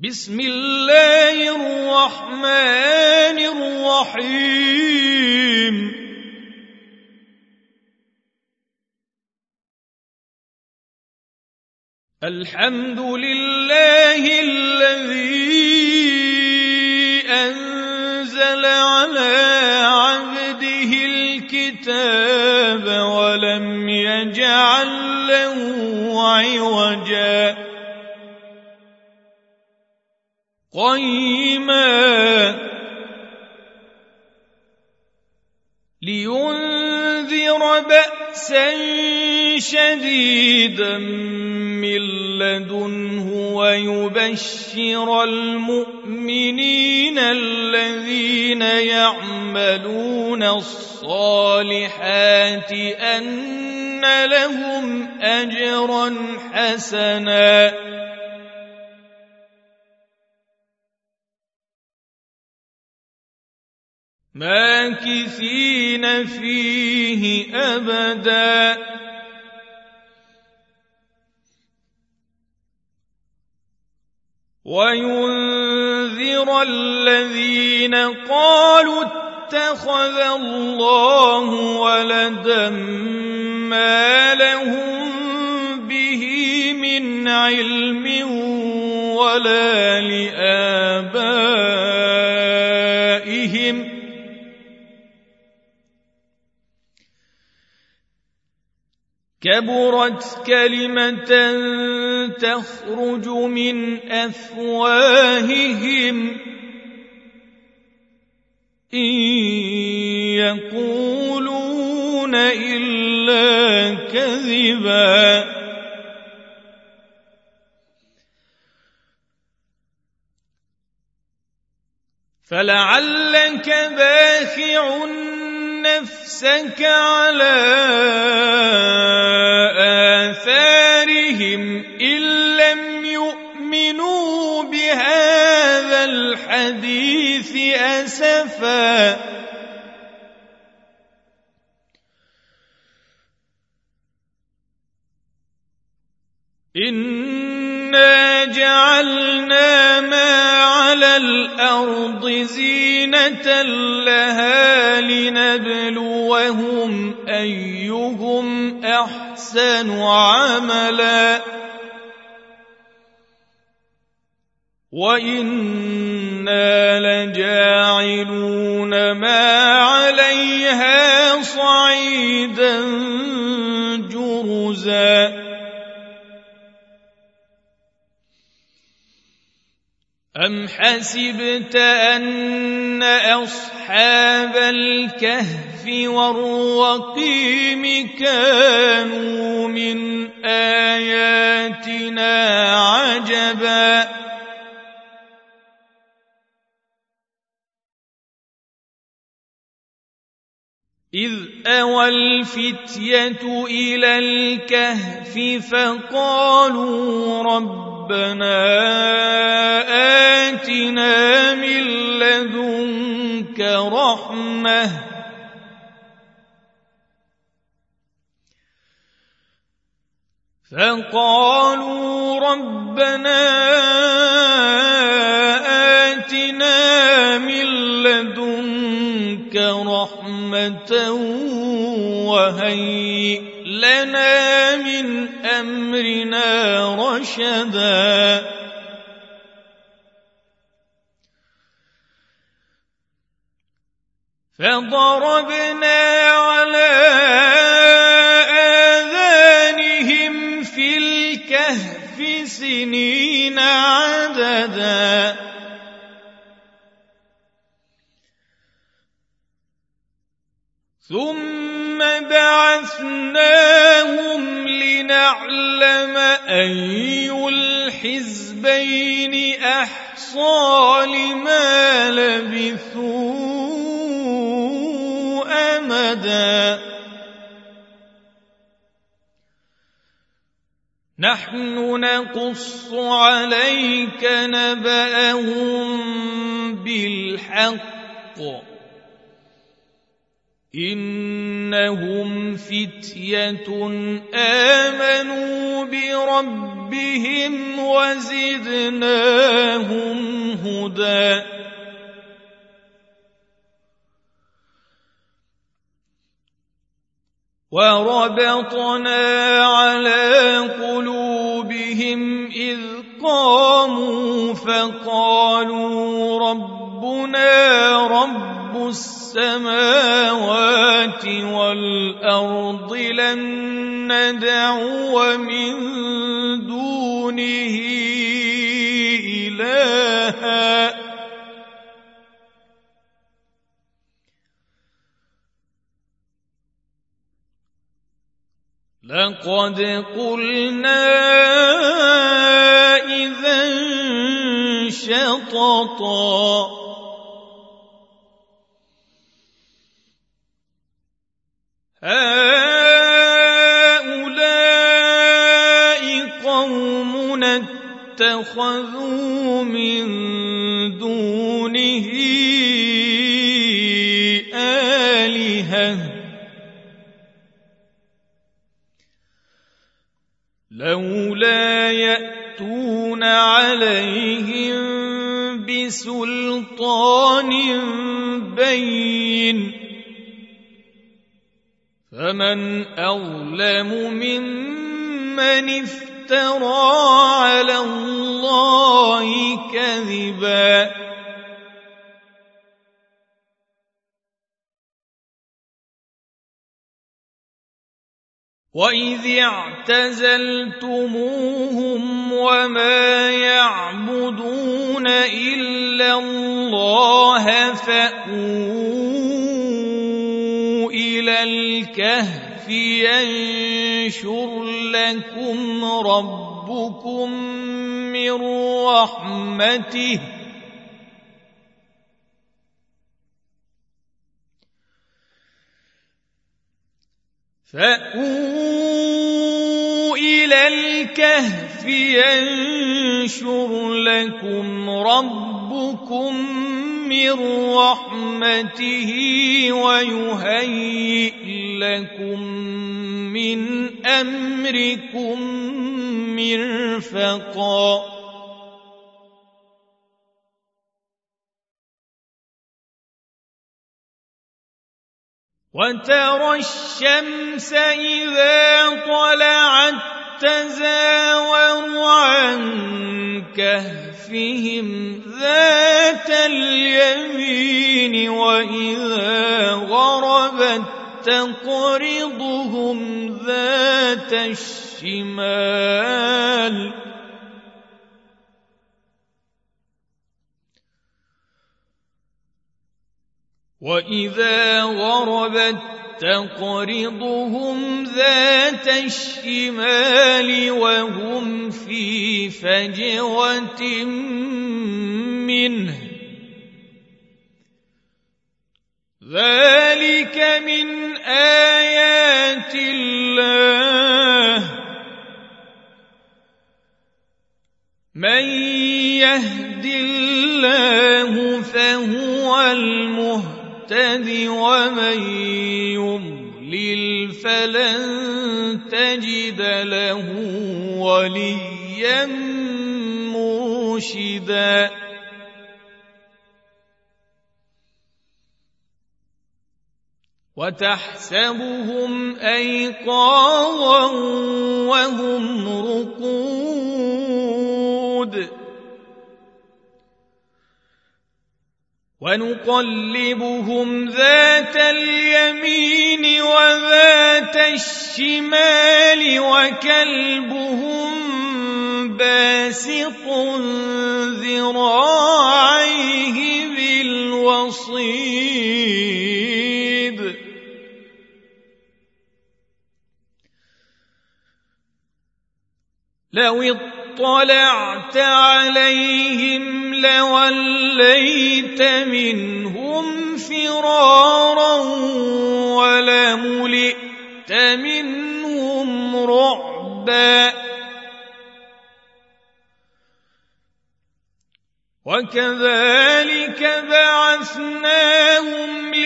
بسم الله الرحمن الرحيم الحمد لله الذي أنزل على عبده الكتاب ولم يجعل له عوجا قيما لينذر بأسا شديدا من لدنه ويبشر المؤمنين الذين يعملون الصالحات أن لهم أجرا حسنا ماكثين فيه أبدا وينذر الذين قالوا اتخذ الله ولدا ما لهم به من علم ولا لآبائهم كبرت كلمة تخرج من أفواههم إن يقولون إلا كذبا فلعلك باخع نفسك على آثارهم إن لم يؤمنوا بهذا الحديث أسفا إنا جعلنا ما على الأرض زينة لها لنبلوهم أيهم أحسن عملا وإنا لجاعلون ما عليها صعيدا جرزا أم حسبت أن أصحاب الكهف والرقيم كانوا من آياتنا عجبا إذ أوى الفتية إلى الكهف فقالوا ربنا آتنا من لدنك رحمة وهيئ لنا من أمرنا رشدا فضربنا على آذانهم في الكهف سنين عددا ثم بعثناهم لنعلم أي الحزبين أحصى لما لبثوا أمدا نحن نقص عليك نبأهم بالحق إنهم فتية آمنوا بربهم ربهم وزدناهم هدى وربطنا على قلوبهم إذ قاموا فقالوا ربنا رب السماوات والأرض لن ندعو من دونه إلها لقد قلنا إذا شططا هؤلاء قومنا اتخذوا من دونه آلهة لولا يأتون عليهم بسلطان بين فمن أظلم ممن افترى على الله كذبا وإذ اعتزلتموهم وما يعبدون إلا الله فأووا إلى الكهف ينشر لكم ربكم من رحمته فأووا إلى الكهف ينشر لكم ربكم من رحمته ويهيئ لكم من أمركم مرفقا وترى الشمس إذا طلعت تزاور عن كهفهم ذات اليمين وإذا غربت تقرضهم ذات الشمال وإذا غربت تقرضهم ذات الشمال وهم في فجوة منه ذلك من آيات الله من يهد الله فهو المهتد ومن يضلل فلن تجد له وليا مرشدا وتحسبهم أيقاظا وهم رقود ونقلبهم ذات اليمين وذات الشمال وكلبهم باسط ذراعيه بالوصيد لو اطلعت عليهم لوليت منهم فرارا ولملئت منهم رعبا وكذلك بعثناهم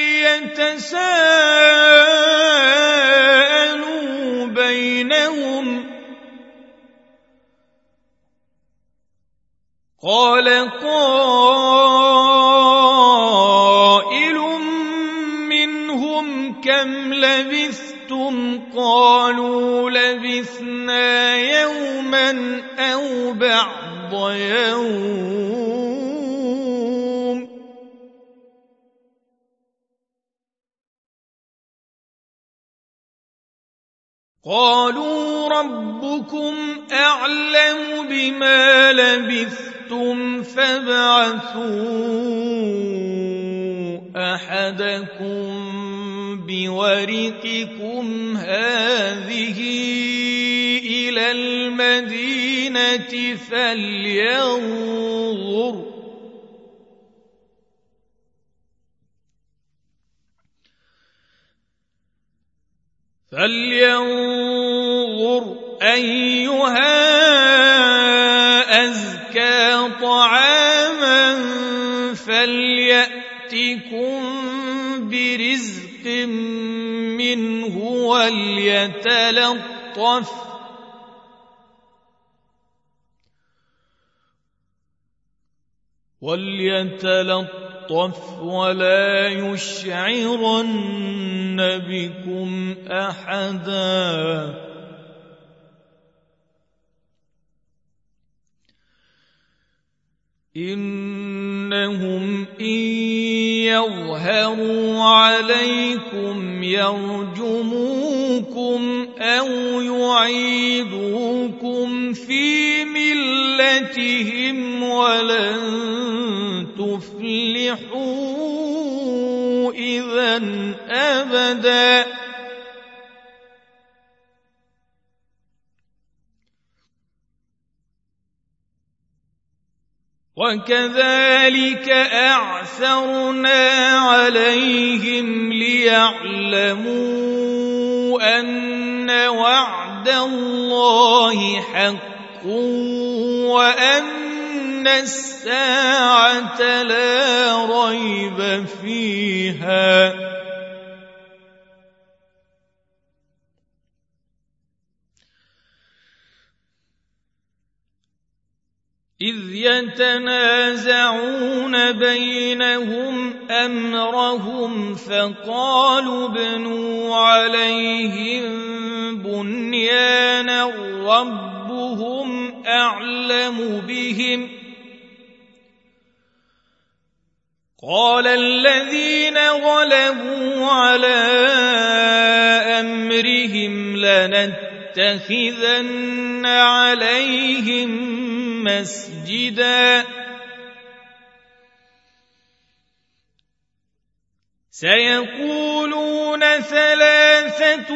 ليتساءلوا بينهم قال قائل منهم كم لبثتم قالوا لبثنا يوما أو بعض يوم قالوا ربكم أعلم بما لبثتم فابعثوا أحدكم بورقكم هذه إلى المدينة فلينظر أيها أزكى طعاما فليأتكم برزق منه وليتلطف ولا يشعرن بكم أحدا إنهم إن يظهروا عليكم يرجموكم أو يعيدوكم في ملتهم ولن تفلحوا إذا أبدا وكذلك أعثرنا عليهم ليعلموا أن وعد الله حق وأن الساعة لا ريب فيها إذ يتنازعون بينهم أمرهم فقالوا ابنوا عليهم بنيانا ربهم أعلم بهم قال الذين غلبوا على أمرهم لنتخذن عليهم مسجدا سيقولون ثلاثة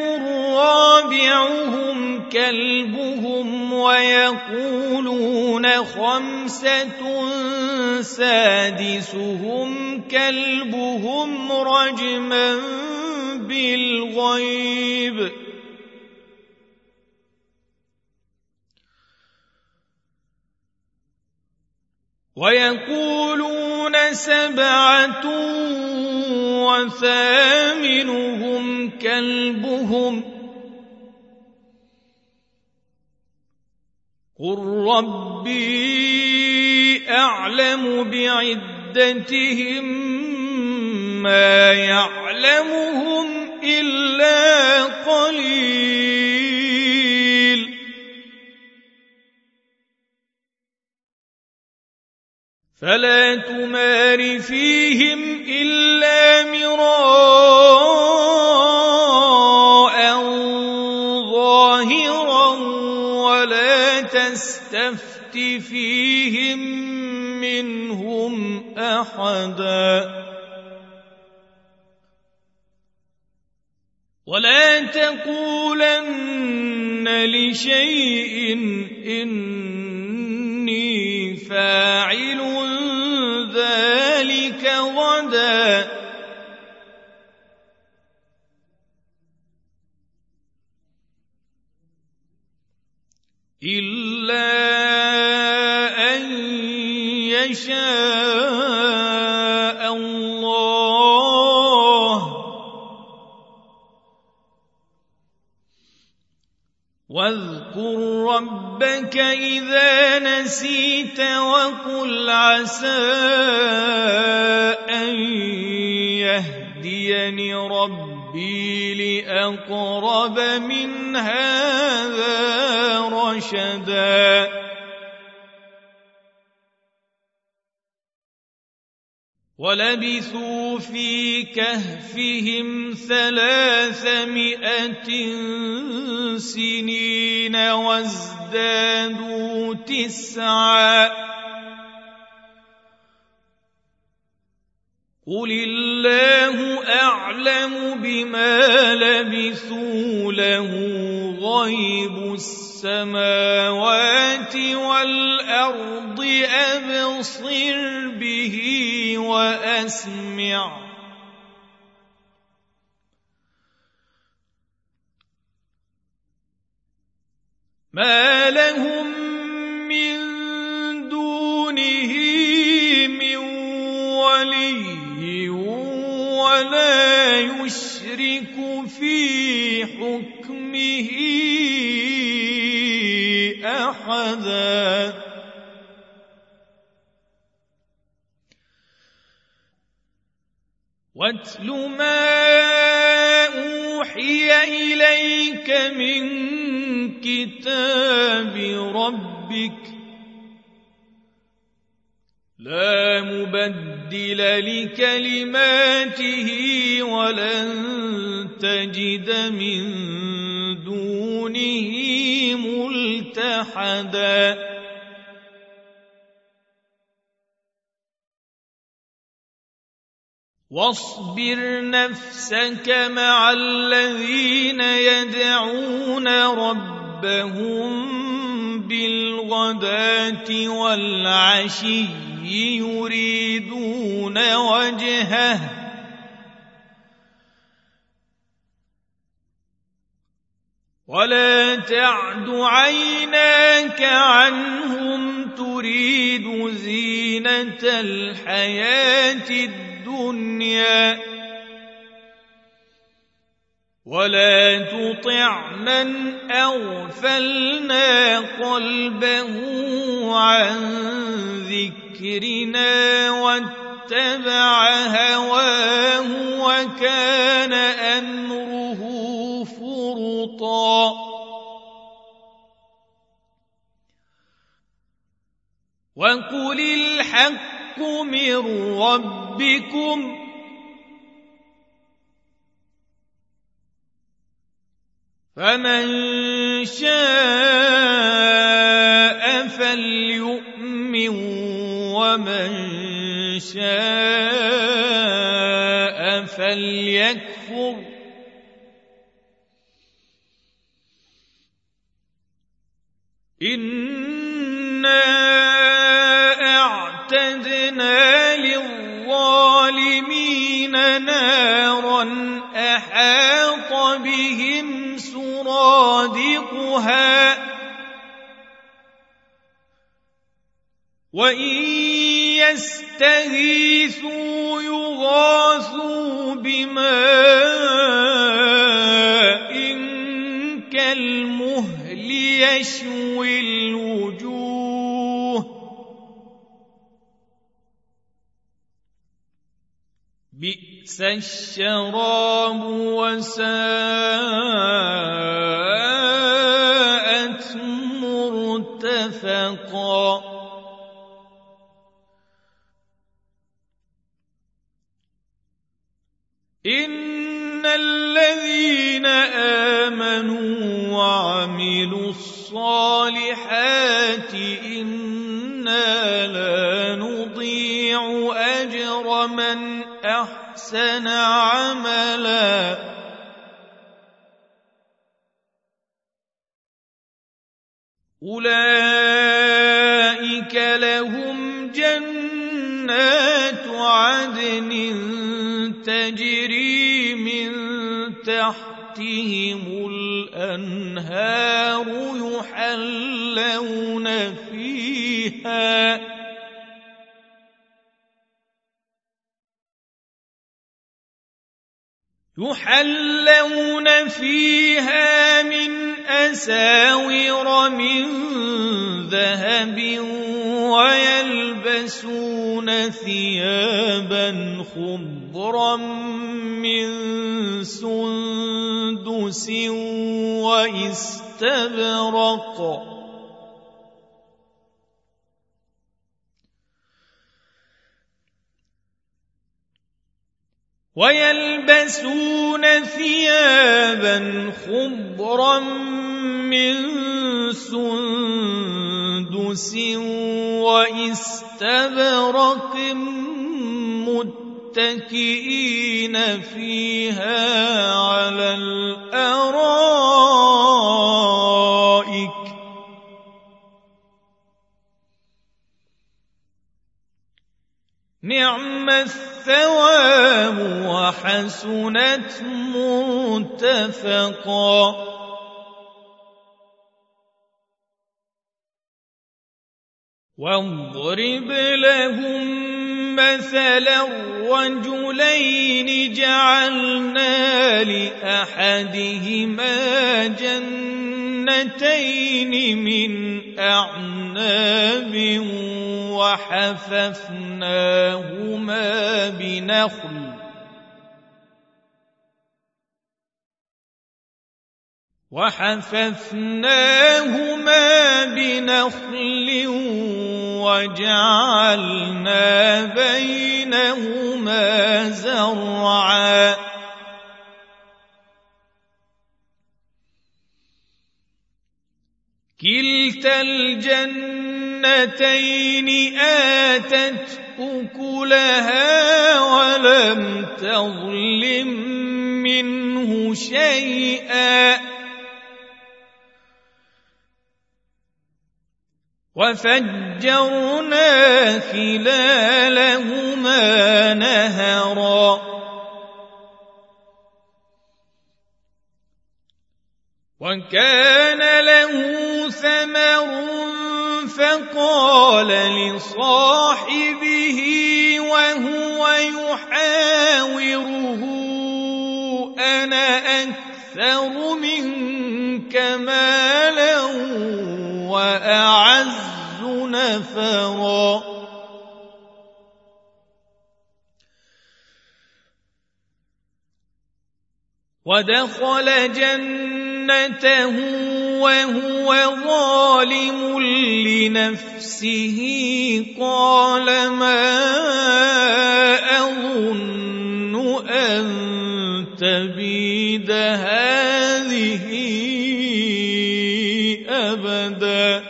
رابعهم كلبهم ويقولون خمسة سادسهم كلبهم رجما بالغيب ويقولون سبعة وثامنهم كلبهم قل ربي أعلم بعدتهم ما يعلمهم إلا قليل فلا تمار فيهم إلا مراء ظاهرا ولا تستفت فيهم منهم أحدا ولا تقولن لشيء إني فاعل ذلك غدا إلا أن يشاء الله واذكر ربك إذا نسيت وقل عسى أن يهديني ربي لأقرب من هذا رشدا ولبثوا في كهفهم 300 سنين وازدادوا 9 قل الله أعلم بما لبثوا له غيب السماوات والأرض أبصر به وأسمع ما لهم من دونه من ولي ولا يشرك في حكمه أحدا واتل ما أوحي إليك من كتاب ربك لا مبدل لكلماته ولن تجد من دونه ملتحدا واصبر نفسك مع الذين يدعون ربهم بالغداة والعشي يريدون وجهه ولا تعد عيناك عنهم تريد زينة الحياة الدنيا ولا تطع من أغفلنا قلبه عن ذكرنا واتبع هواه وكان أمره فرطا وقل الحق من ربكم فمن شاء فليؤمن ومن شاء فليكفر إنا أعتدنا للظالمين نارا أحاط بهم سرادقها وإن يستغيثوا يغاثوا بماء كالمهل يشوي الوجوه بئس الشراب وساءت مرتفقا إن الذين آمنوا وعملوا الصالحات إنا لا نضيع أجر من أحسن عملا أولئك لهم جنات عدن تجري من تحتهم الأنهار يحلون فيها من أساور من ذهب ويلبسون ثيابا خضرا من سندس واستبرق واستبرق متكئين فيها على الأرائك نعم الثواب وحسنت مرتفقا. واضرب لهم مثلا الرجلين جعلنا لأحدهما جنتين من أعناب وحففناهما بنخل وجعلنا بينهما زرعا كلتا الجنتين آتت أكلها ولم تظلم منه شيئا وفجرنا خلالهما نهرا وكان له ثمر فقال لصاحبه وهو يحاوره أنا أكثر منك مالا وأعز نفرا ودخل جنته وهو ظالم لنفسه قال ما أظن أن تبيد هذه أبدا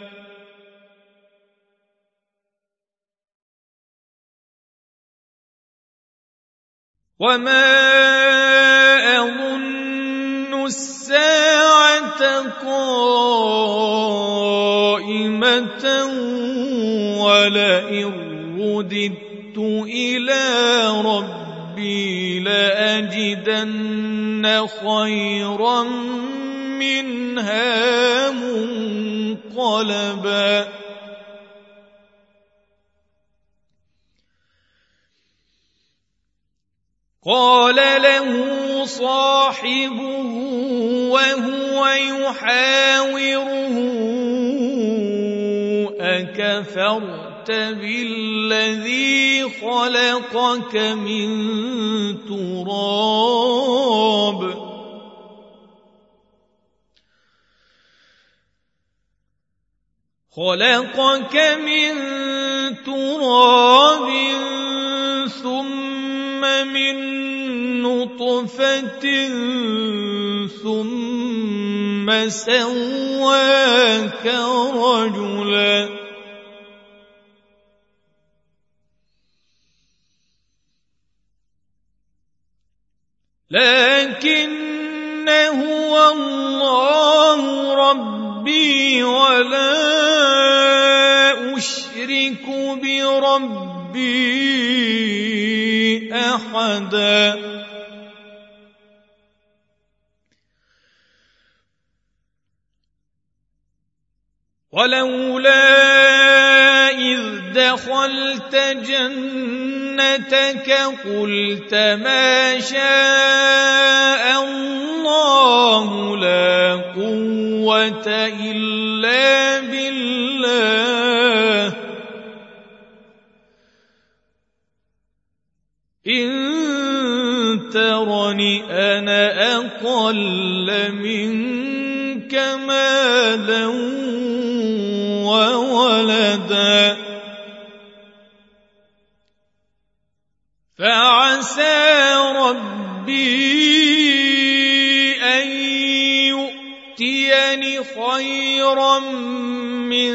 وما أظن الساعة قائمة ولئن رددت إلى ربي لأجدن خيرا منها منقلبا قال له صاحبه وهو يحاوره أكفرت بالذي خلقك من تراب ثم من نطفة ثم سواك رجلا لكن هو الله ربي ولا أشرك بربي أحدا ولولا إذ دخلت جنتك قلت ما شاء الله لا قوة إلا بالله إن ترني أنا أقل منك مالا وولدا فعسى ربي أن يؤتيني خيرا من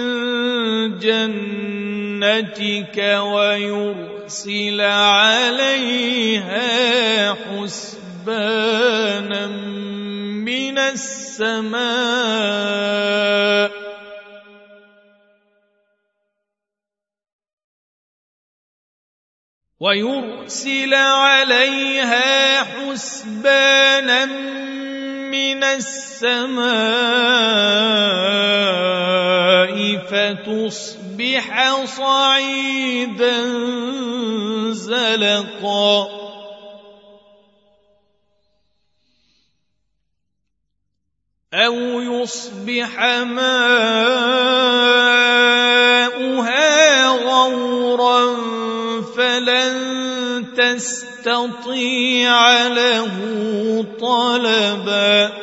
جنتك ويرسل عليها حسبانا من السماء فتصبح صعيدا زلقا أو يصبح ماؤها غورا فلن تستطيع له طلبا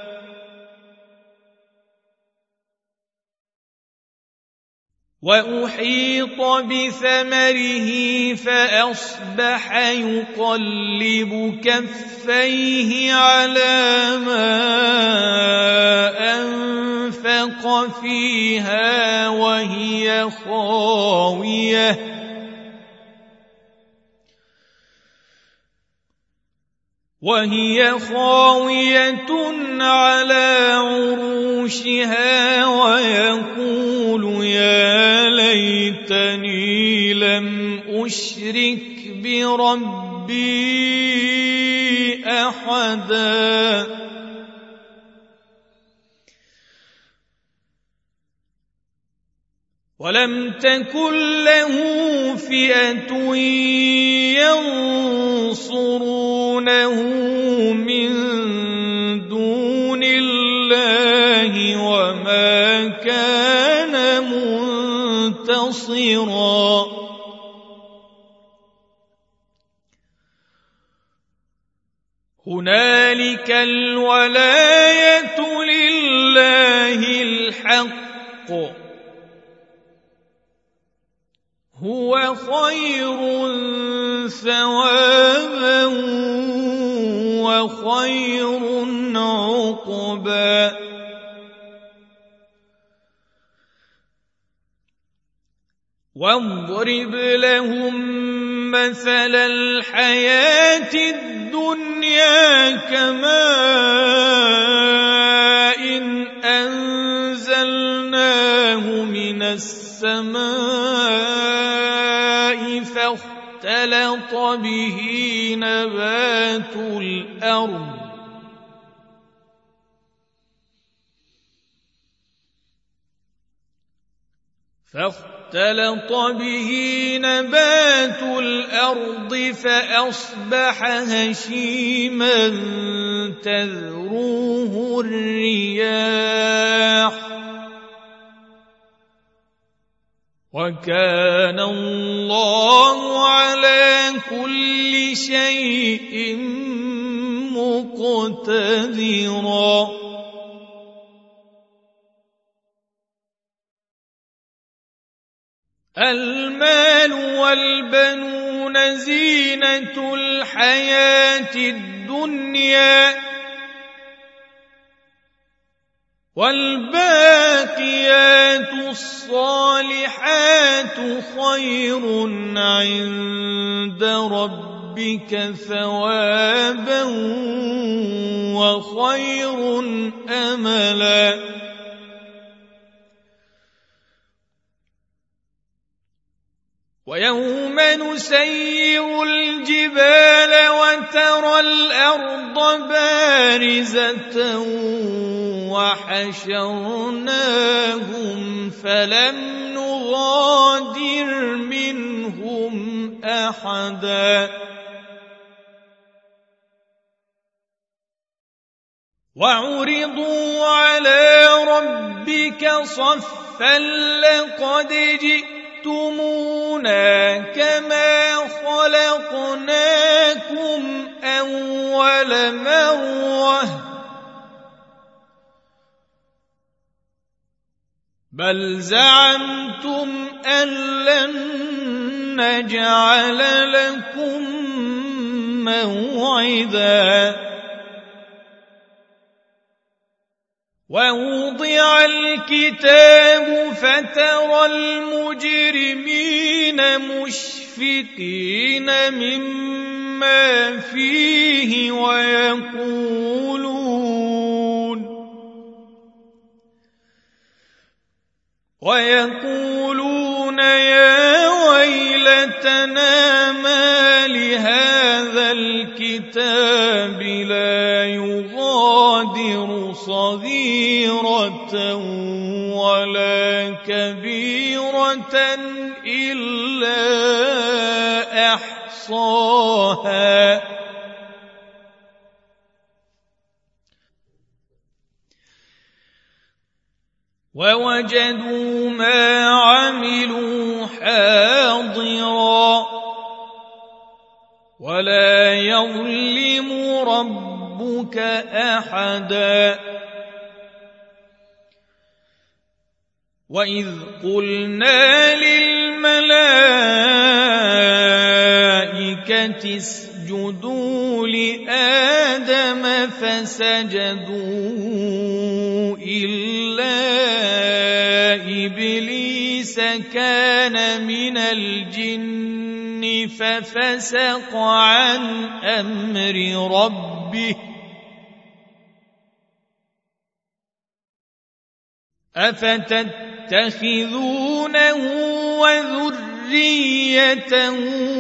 وأحيط بثمره فأصبح يقلب كفيه على ما أنفق فيها وهي خاوية على عروشها ويقول يا ليتني لم أشرك بربي أحدا ولم تكن له فئة ينصرونه من دون الله وما كان منتصرا هنالك الولاية لله الحق هو خير ثوابا وخير عقبا واضرب لهم مثل الحياة الدنيا كماء أنزلناه من السماء فاختلط به نبات الأرض فأصبح هشيما تذروه الرياح وكان الله على كل شيء مقتدرا المال والبنون زينة الحياة الدنيا والباقيات الصالحات خير عند ربك ثوابا وخير أملا ويوم نسير الجبال وترى الأرض بارزة وحشرناهم فلم نغادر منهم أحدا وعرضوا على ربك صفا لقد جئتمونا كما خلقناكم أول مرة بل زعمتم أن لن نجعل لكم موعدا ووضع الكتاب فترى المجرمين مشفقين مما فيه ويقولون يا ويلتنا ما لهذا الكتاب لا يغادر صغيرة ولا كبيرة إلا أحصاها ووجدوا ما عملوا حاضرا ولا يظلم ربك أحدا وإذ قلنا للملائكة اسجدوا لآدم فسجدوا إلا إبليس كان من الجن ففسق عن أمر ربه أفتتخذونه وذريته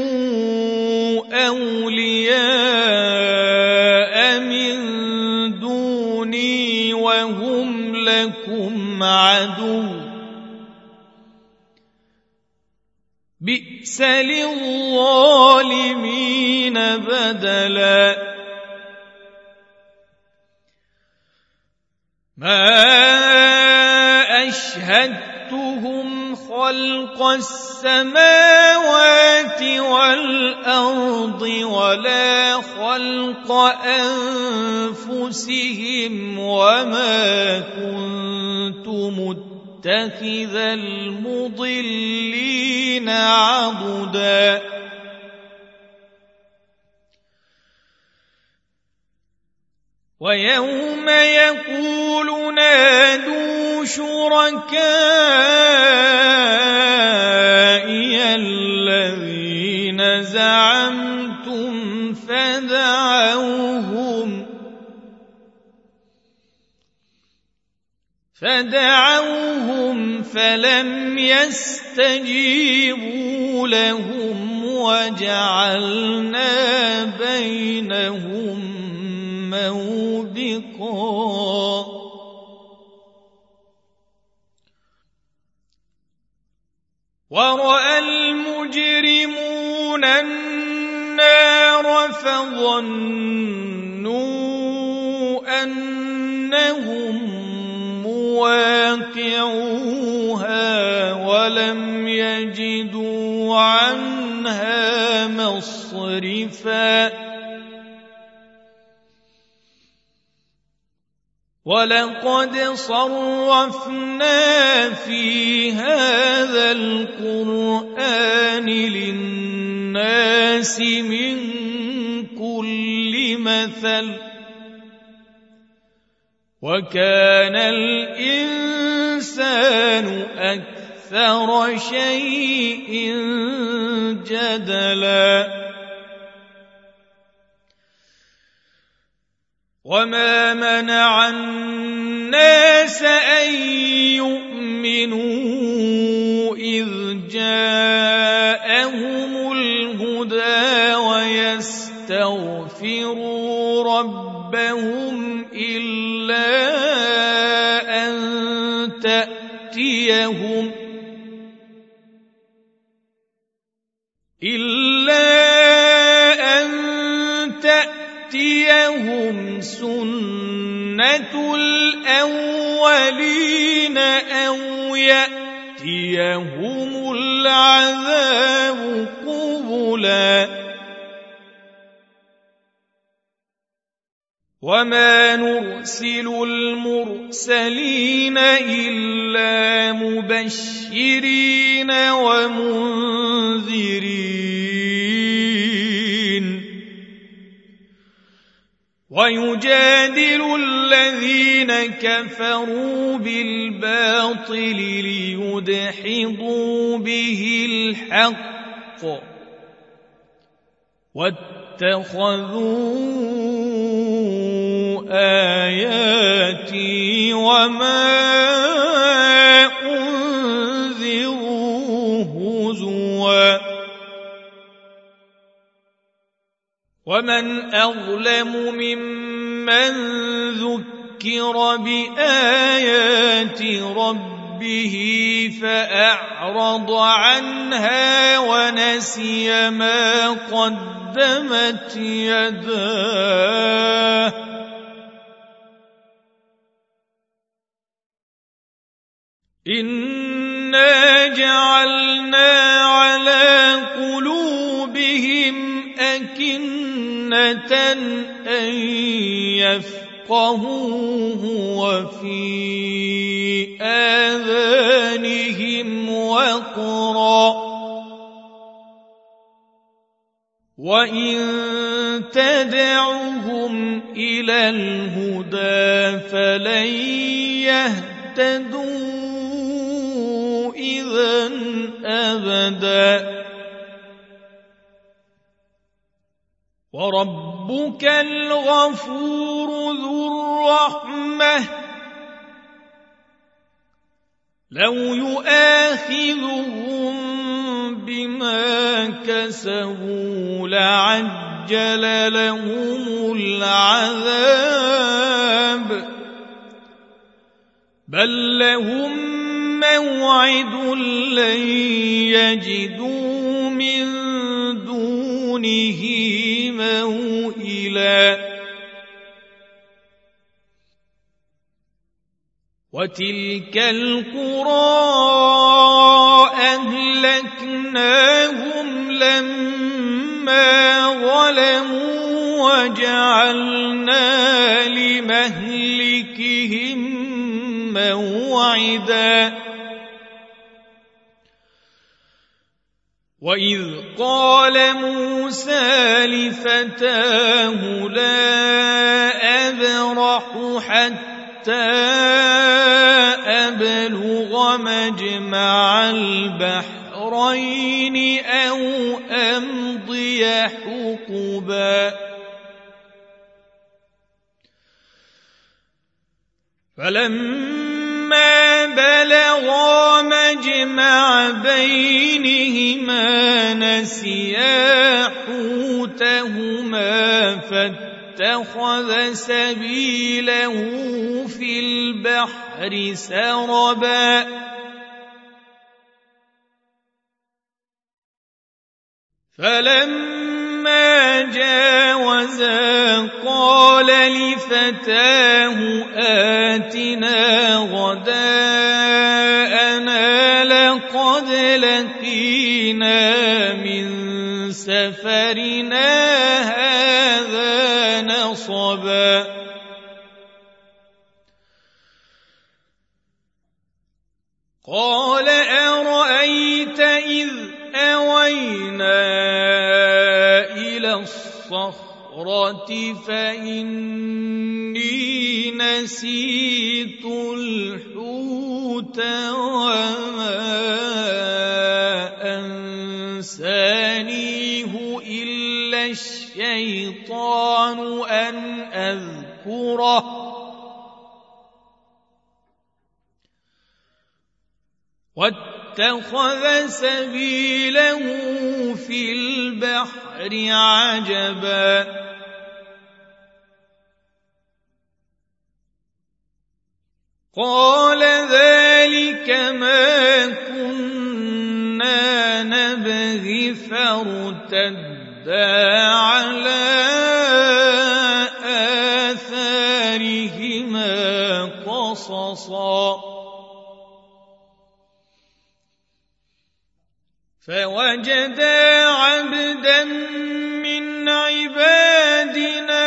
أولياء من دوني وهم لكم عدو بئس للظالمين بدلا ما أشهدتهم خلق السماوات والأرض ولا خلق أنفسهم وما كنت متخذ المضلين عضدا ويوم يقول نادوا شركائي الذين زعمتم فدعوهم فلم يستجيبوا لهم وجعلنا بينهم موبقا ورأى المجرمون النار فظنوا أنهم مواقعوها ولم يجدوا عنها مصرفا ولقد صرفنا في هذا القرآن للناس من كل مثل وكان الإنسان أكثر شيء جدلا وما منع الناس أن يؤمنوا إذ جاءهم الهدى ويستغفروا ربهم إلا إلا أن تأتيهم سنة الأولين أو يأتيهم العذاب قبلا وما نرسل المرسلين إلا مبشرين ومنذرين ويجادل الذين كفروا بالباطل ليدحضوا به الحق واتخذوا آياتي وما أنذروا هزوا ومن أظلم ممن ذكر بآيات ربه فأعرض عنها ونسي ما قدمت يداه إنا جعلنا على قلوبهم أكنة أن يفقهوه وفي آذانهم وقرا وإن تدعهم إلى الهدى فلن يهتدوا إذن أبدا وربك الغفور ذو الرحمة لو يؤاخذهم بما كسبوا لعجل لهم العذاب بل لهم موعد لن يجدوا من دونه موئلا وتلك القرى أهلكناهم لما ظلموا وجعلنا لمهلكهم موعدا وإذ قال موسى لفتاه لا أبرح حتى أبلغ مجمع البحرين أو أمضي حقبا فلما بلغا مجمع بينهما نسيا حوتهما فاتخذ سبيله في البحر سربا فلما جاوزا قال لفتاه آتنا غداءنا لقد لقينا من سفرنا هذا نصبا قال أرأيت إذ أوينا إلى الصخرة فإني نسيت الحوت وما أنسانيه إلا الشيطان أن أذكره واتخذ سبيله في البحر عجبا قال ذلك ما كنا نبغي فارتدا على آثارهما قصصا فوجدا عبدا من عبادنا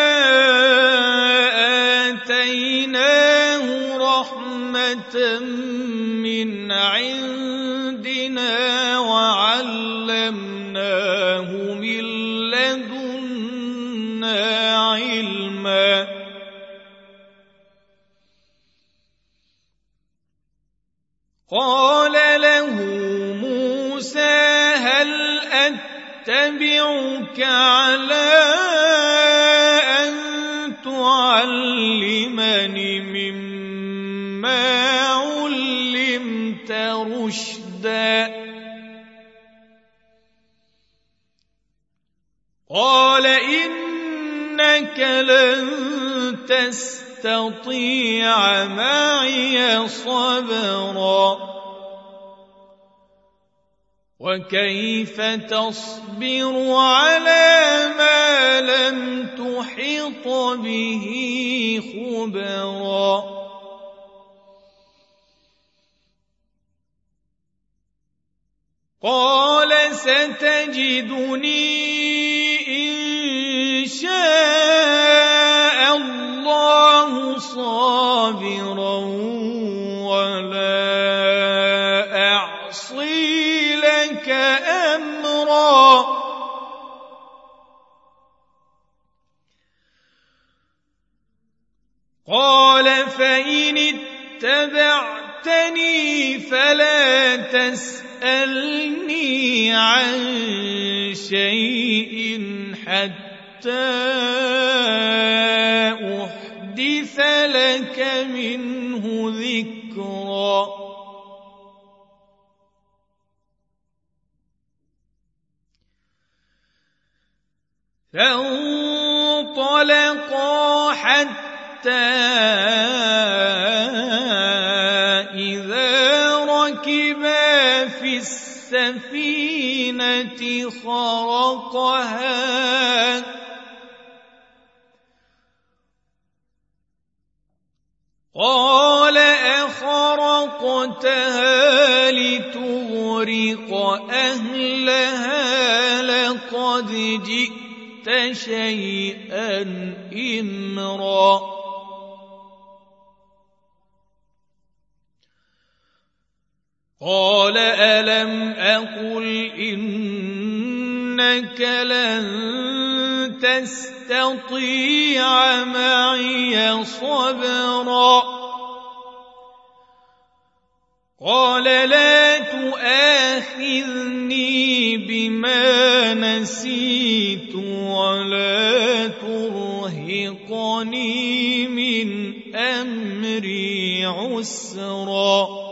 آتيناه رحمة من عندنا وعلمناه من لدنا علما قال له موسى هل أتبعك على أن تعلمني مما علمت رشدا قال إنك لن تستطيع معي صبرا وكيف تصبر على ما لم تحط به خبرا قال ستجدني إن شاء الله صابرا ولا أعصي لك أمرا قال فإن اتبعتني فلا تسألني عن شيء حتى أحدث لك منه ذكرا فانطلقا حتى إذا ركبا في السفينة خرقها قال أخرقتها لتغرق أهلها لقد جئت شيئا إمرا قال ألم أقل إنك لن تستطيع معي صبرا قال لا تؤاخذني بما نسيت ولا ترهقني من أمري عسرا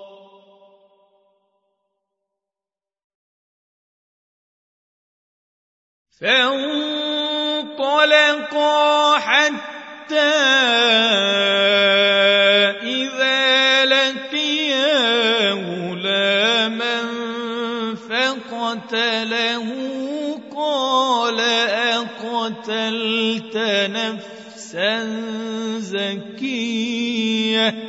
فانطلقا حتى إذا لقيا غلاما فقتله قال أقتلت نفسا زكية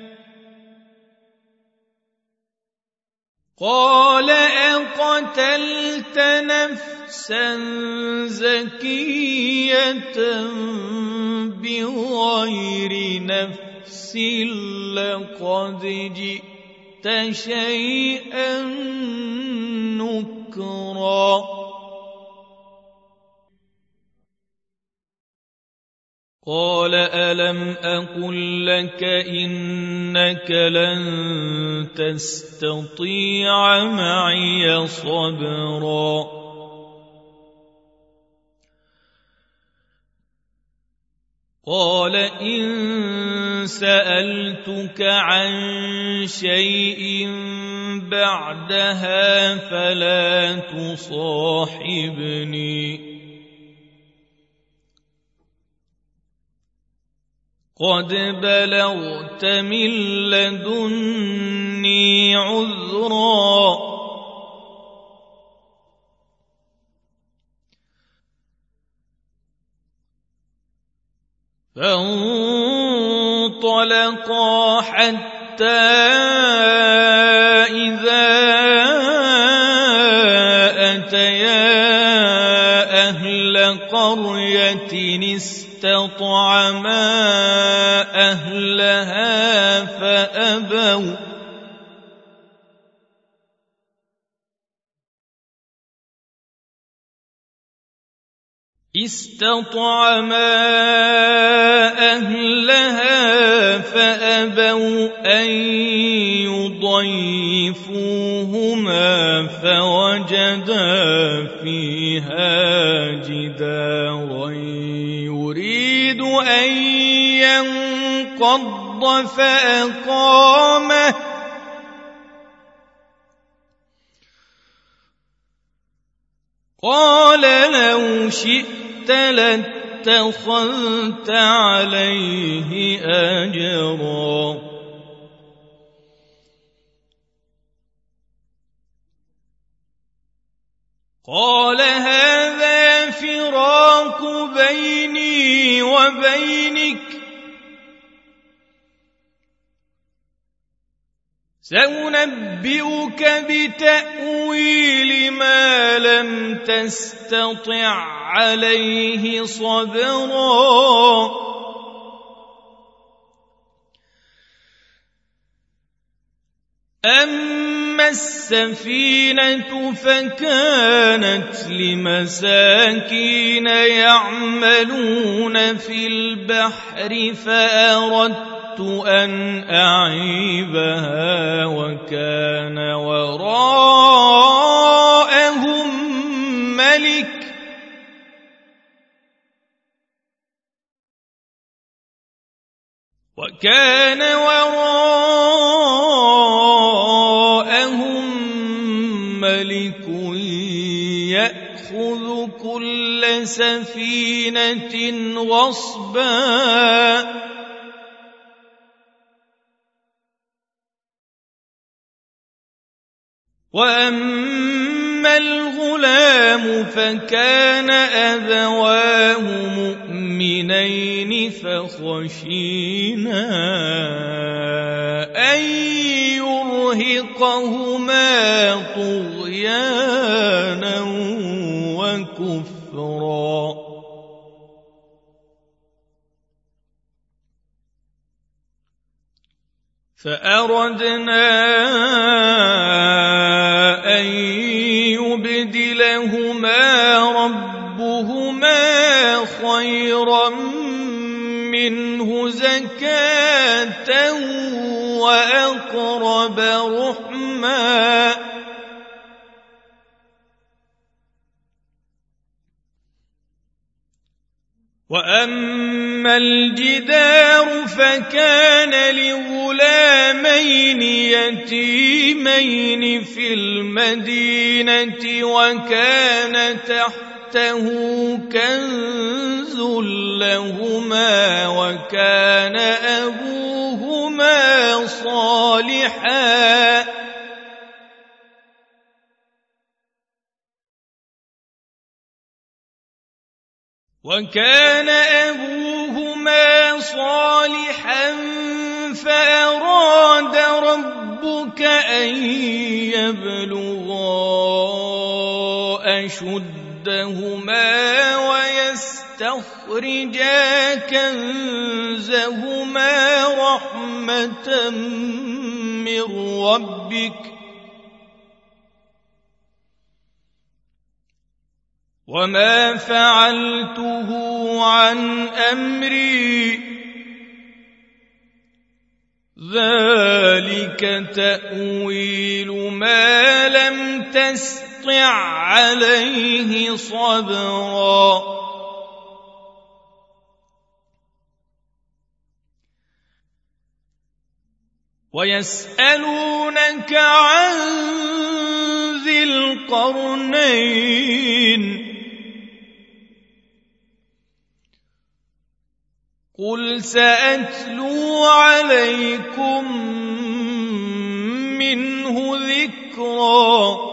قال أقتلت نفسا زكية بغير نفس لقد جئت شيئا نكرا قال ألم أقل لك إنك لن تستطيع معي صبرا قال إن سألتك عن شيء بعدها فلا تصاحبني قد بلغت من لدني عذرا فانطلقا حتى إذا أتيا أهل قرية استطعما أهلها فأبوا أن يضيفوهما فوجدا فيها جدارا يريد أن ينقض فأقامه قال لو شئت لاتخذت عليه أجرا قال هذا فراق بيني وبينك سأنبئك بتأويل ما لم تستطع عليه صبرا أما السفينة فكانت لمساكين يعملون في البحر فأردت أن أعيبها وكان وراءهم ملك يأخذ كل سفينة غصبا وأما الغلام فكان أبواه مؤمنين فخشينا أن يرهقهما طغيانا وكفرا فأردنا أن يبدلهما ربهما خيرا منه زكاة وأقرب رحما وأما الجدار فكان لغلامين يتيمين في المدينة وكان تحته كنز لهما وكان أبوهما صالحا فأراد ربك أن يبلغا أشدهما ويستخرجا كنزهما رحمة من ربك وما فعلته عن أمري ذلك تأويل ما لم تسطع عليه صبرا ويسألونك عن ذي القرنين قل سأتلو عليكم منه ذكرا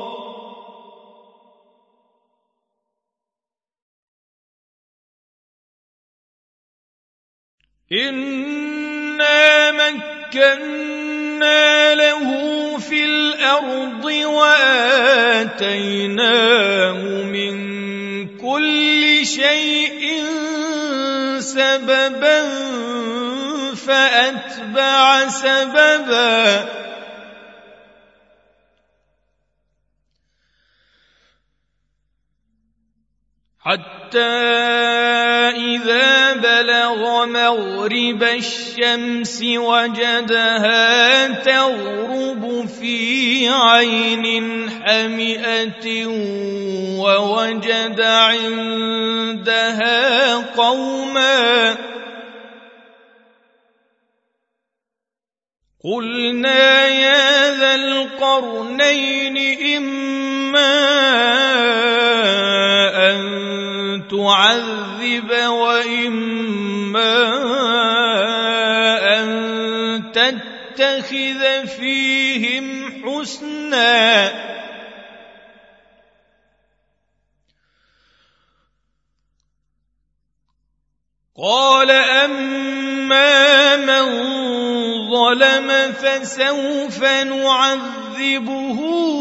إنا مكنا له في الأرض وآتيناه من كل شيء سببا فأتبع سببا حتى إذا بلغ مغرب الشمس وجدها تغرب في عين حمئة ووجد عندها قوما قلنا يا ذا القرنين إما أن تعذب وإما أن تتخذ فيهم حسنا قال أما من ظلم فسوف نعذبه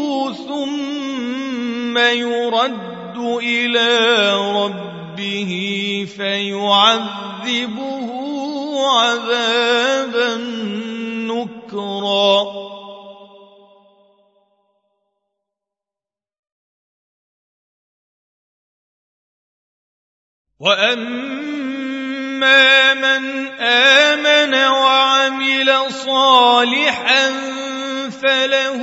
ثم يرد إلى ربه فيعذبه عذابا نكرا وأما من آمن وعمل صالحا فله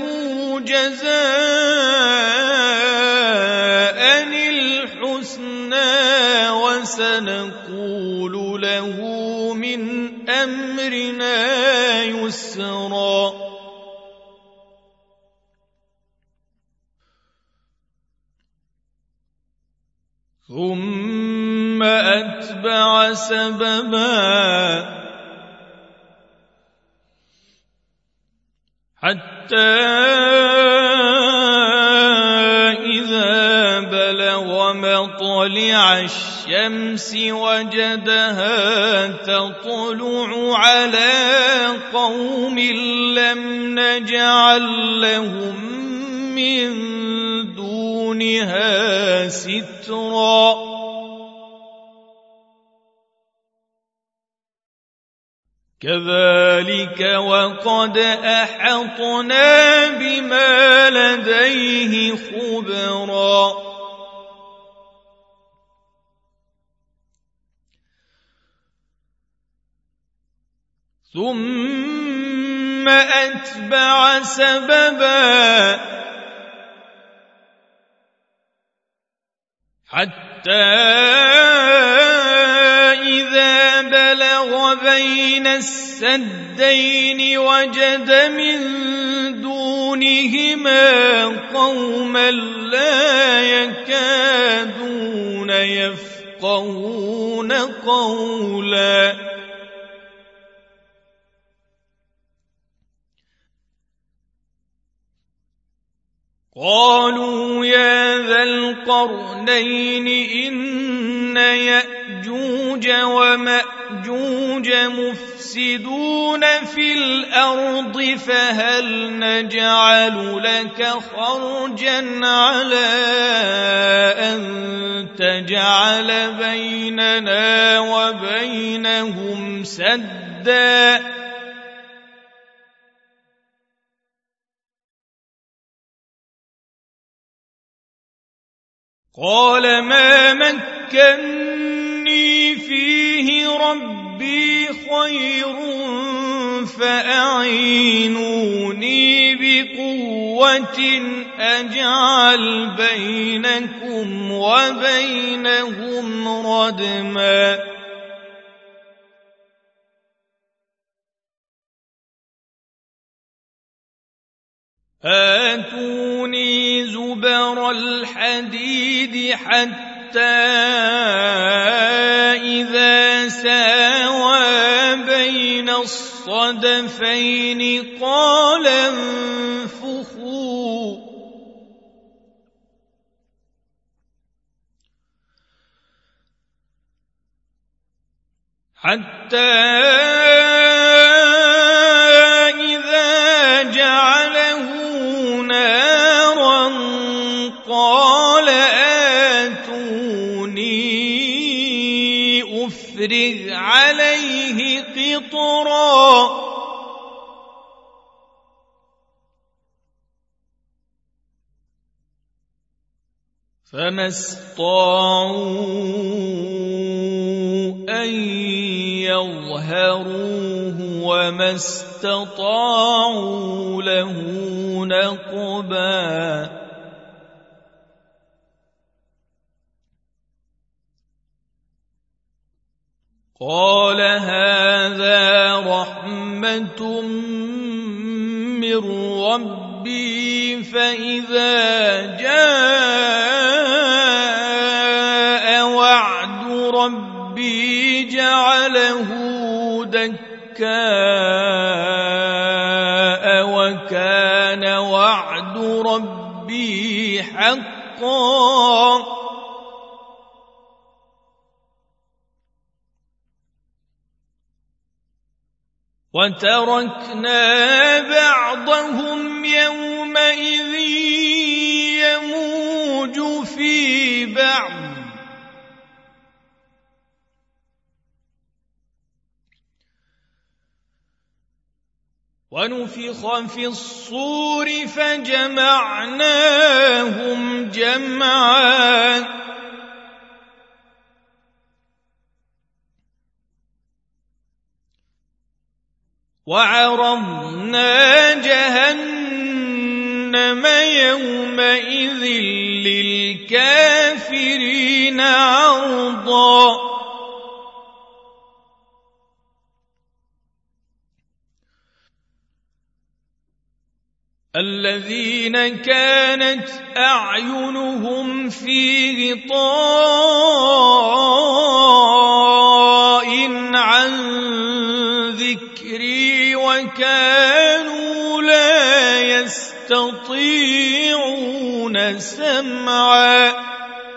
جزاء الحسنى وسنقول له من أمرنا يسرا ثم أتبع سببا حتى إذا بلغ مطلع الشمس وجدها تطلع على قوم لم نجعل لهم من دونها سترا كذلك وقد أحطنا بما لديه خبرا ثم أتبع سببا حتى إذا بلغ بين السدين وجد من دونهما قوما لا يكادون يفقهون قولا قالوا يا ذا القرنين إن يأجوج ومأجوج مفسدون في الأرض فهل نجعل لك خرجا على أن تجعل بيننا وبينهم سدا قال ما مكني فيه ربي خير فأعينوني بقوة أجعل بينكم وبينهم ردما آتوني زبر الحديد حتى إذا ساوى بين الصدفين قال انفخوا حتى إذا جعله نارا قال آتوني أفرغ عليه قطرا فما استطاعوا أن يظهروه وما استطاعوا له نقبا قال هذا رحمة من ربي فإذا جاء وعد ربي جعله دكاء وكان وعد ربي حقا وتركنا بعضهم يومئذ يموج في بعض ونفخ في الصور فجمعناهم جمعا وعرضنا جهنم يومئذ للكافرين عرضا الذين كانت أعينهم في غطاء عن ذكري وكانوا لا يستطيعون سمعا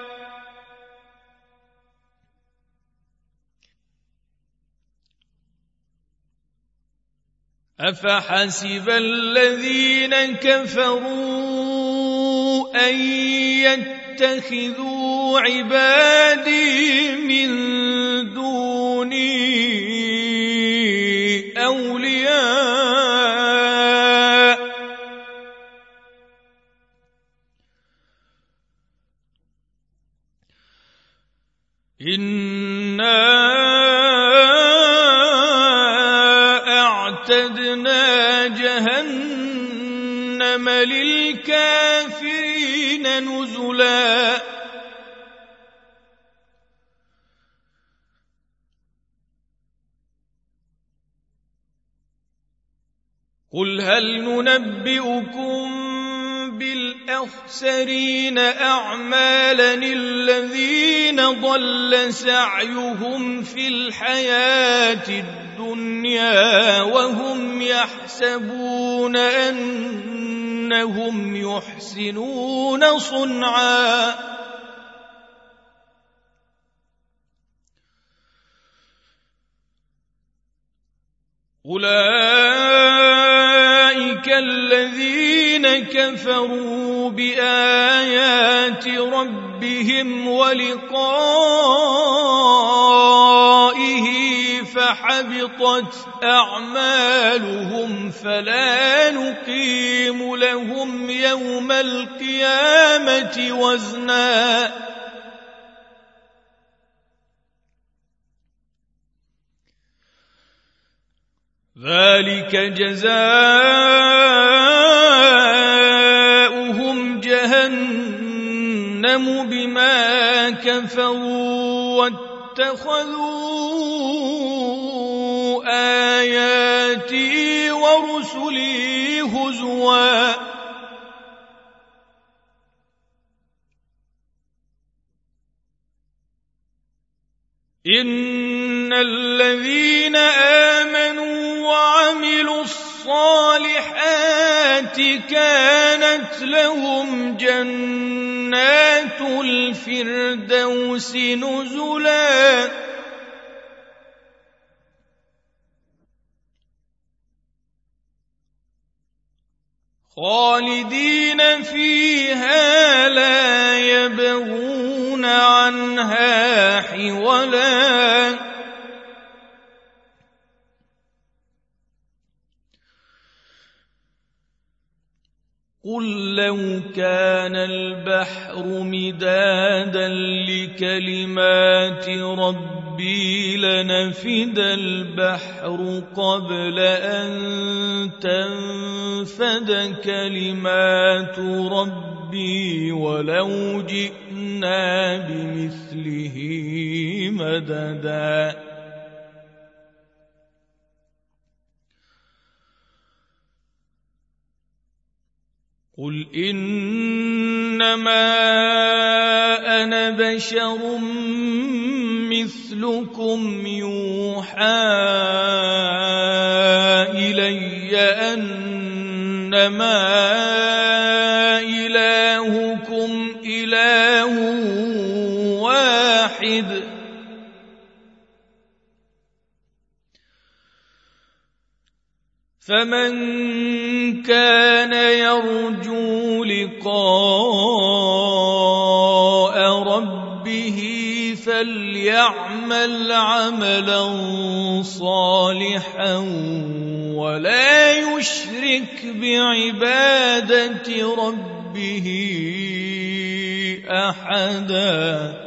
أفحسب الذين كفروا أن يتخذوا عبادي من دوني أولياء إنا أعتدنا جهنم للكافرين نزلا قل هل ننبئكم بالأخسرين أعمالا الذين ضل سعيهم في الحياة الدنيا وهم يحسبون أنهم يحسنون صنعا أولئك الذين كفروا بآيات ربهم ولقائه فحبطت أعمالهم فلا نقيم لهم يوم القيامة وزنا ذلك جزاؤهم جهنم بما كفروا واتخذوا آياتي ورسلي هزوا إن الذين آمنوا وعملوا الصالحات كانت لهم جنات الفردوس نزلا خالدين فيها لا يبغون عنها حولا قل لو كان البحر مدادا لكلمات ربي لنفد البحر قبل أن تنفد كلمات ربي ولو جئنا بمثله مددا قل إنما أنا بشر مثلكم يوحى إلي أنما إلهكم إله واحد فمن كان يرجو لقاء ربه فليعمل عملا صالحا ولا يشرك بعبادة ربه أحدا